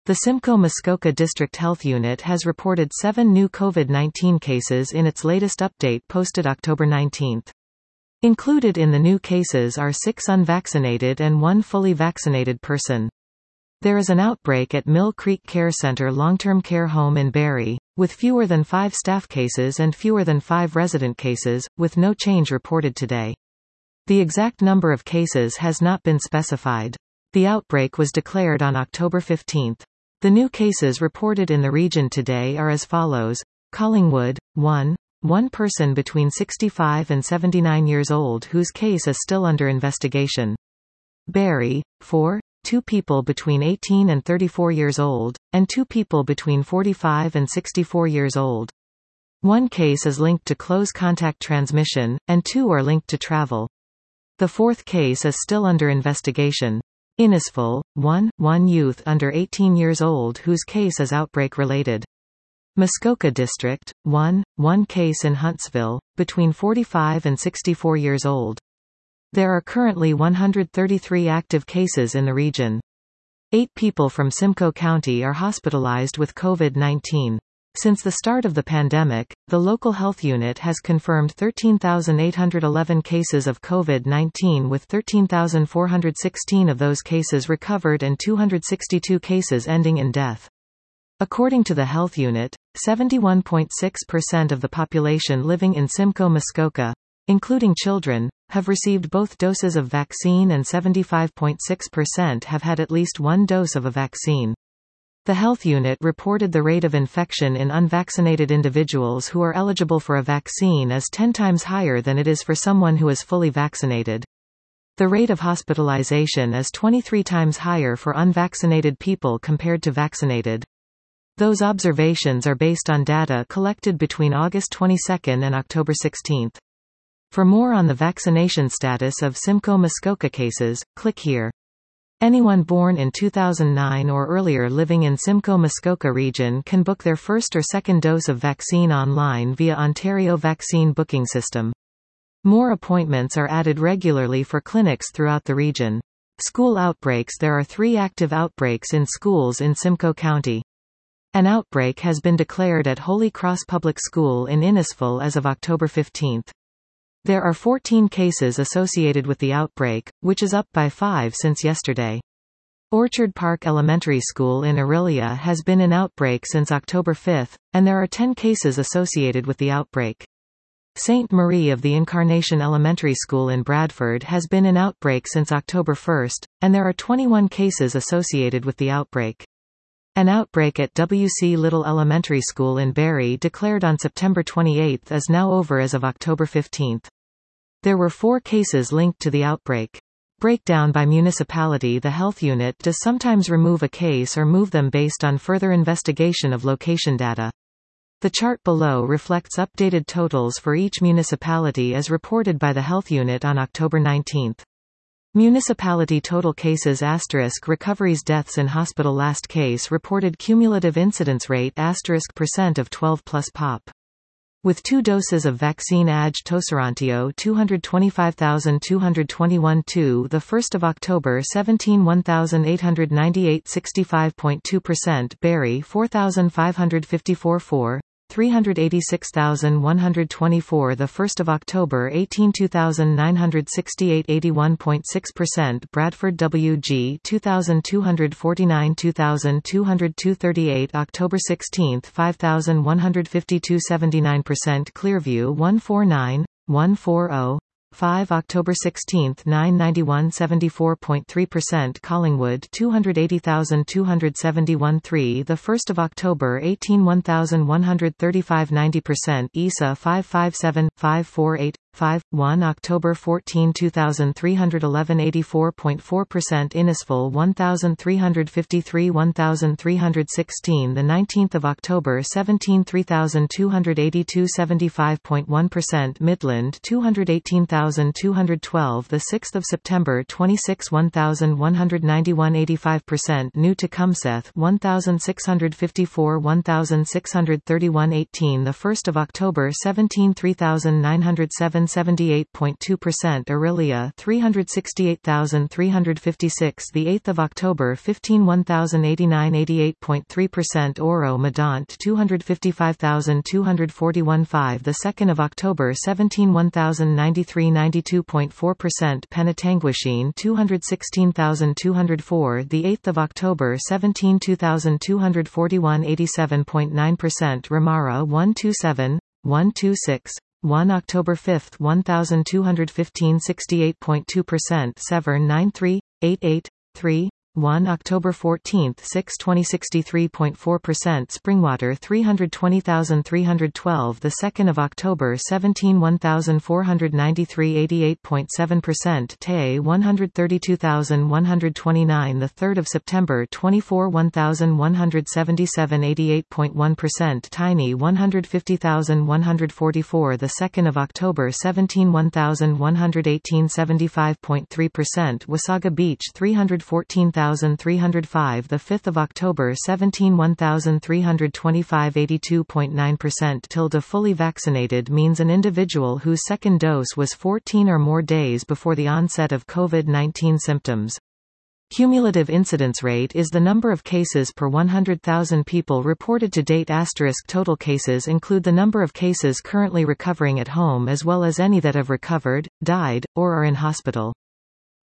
The Simcoe Muskoka District Health Unit has reported 7 new COVID-19 cases in its latest update posted October 19. Included in the new cases are 6 unvaccinated and 1 fully vaccinated person. There is an outbreak at Mill Creek Care Center long-term care home in Barrie, with fewer than 5 staff cases and fewer than 5 resident cases, with no change reported today. The exact number of cases has not been specified. The outbreak was declared on October 15. The new cases reported in the region today are as follows. Collingwood, 1 person between 65 and 79 years old whose case is still under investigation. Barrie, 2 people between 18 and 34 years old, and 2 people between 45 and 64 years old. 1 case is linked to close contact transmission, and 2 are linked to travel. The 4th case is still under investigation. Innisfil, 1 youth under 18 years old whose case is outbreak-related. Muskoka District, 1 case in Huntsville, between 45 and 64 years old. There are currently 133 active cases in the region. 8 people from Simcoe County are hospitalized with COVID-19. Since the start of the pandemic, the local health unit has confirmed 13,811 cases of COVID-19 with 13,416 of those cases recovered and 262 cases ending in death. According to the health unit, 71.6% of the population living in Simcoe Muskoka, including children, have received both doses of vaccine and 75.6% have had at least 1 dose of a vaccine. The health unit reported the rate of infection in unvaccinated individuals who are eligible for a vaccine is 10 times higher than it is for someone who is fully vaccinated. The rate of hospitalization is 23 times higher for unvaccinated people compared to vaccinated. Those observations are based on data collected between August 22 and October 16. For more on the vaccination status of Simcoe Muskoka cases, click here. Anyone born in 2009 or earlier living in Simcoe Muskoka region can book their first or second dose of vaccine online via Ontario Vaccine Booking System. More appointments are added regularly for clinics throughout the region. School outbreaks. There are 3 active outbreaks in schools in Simcoe County. An outbreak has been declared at Holy Cross Public School in Innisfil as of October 15. There are 14 cases associated with the outbreak, which is up by 5 since yesterday. Orchard Park Elementary School in Orillia has been in outbreak since October 5, and there are 10 cases associated with the outbreak. St. Marie of the Incarnation Elementary School in Bradford has been in outbreak since October 1, and there are 21 cases associated with the outbreak. An outbreak at W.C. Little Elementary School in Barrie declared on September 28 is now over as of October 15. There were 4 cases linked to the outbreak. Breakdown by municipality. The health unit does sometimes remove a case or move them based on further investigation of location data. The chart below reflects updated totals for each municipality as reported by the health unit on October 19. Municipality total cases * recoveries deaths in hospital last case reported cumulative incidence rate * % of 12 plus pop. With 2 doses of vaccine Toserantio 225,221 to the 1st of October 17 1,898 65.2% Barrie 4,554 4 386,124 the 1st of October 18 2,968 81.6% Bradford WG 2,249 2,202 38 October 16 5,152 79% Clearview 149 140 5 October 16 991 74.3% Collingwood 280,271 3 the 1st of October 18 1135 90% ESA 557 548 5 1 October 14 2311 84.4% Innisfil 1353 1316 the 19th of October 17 3282 75.1% Midland 218,212 the 6th of September 26 1191 85% New Tecumseth 1654 1631 18 the 1st of October 17 3907 78.2%. Orillia 368,356. The 8th of October 15 1089 88.3%. Oro Medant 255,241. 5. The 2nd of October 17 1093 92.4%. Penetanguishene 216,204. The 8th of October 17 2241 87.9%. Ramara 127 126 1 October 5 1215 68.2%. Severn 93 88 3 1 October 14 6 2063.4%. Springwater 320,312. The 2nd of October 17 1493 88.7%. Tay 132,129. The 3rd of September 24 1177 88.1%. Tiny 150,144. The 2nd of October 17 1118 75.3%. Wasaga Beach 314,305. The 5th of October 17 1325 82.9%. Tilde fully vaccinated means an individual whose second dose was 14 or more days before the onset of COVID-19 symptoms. Cumulative incidence rate is the number of cases per 100,000 people reported to date. Total cases include the number of cases currently recovering at home as well as any that have recovered, died, or are in hospital.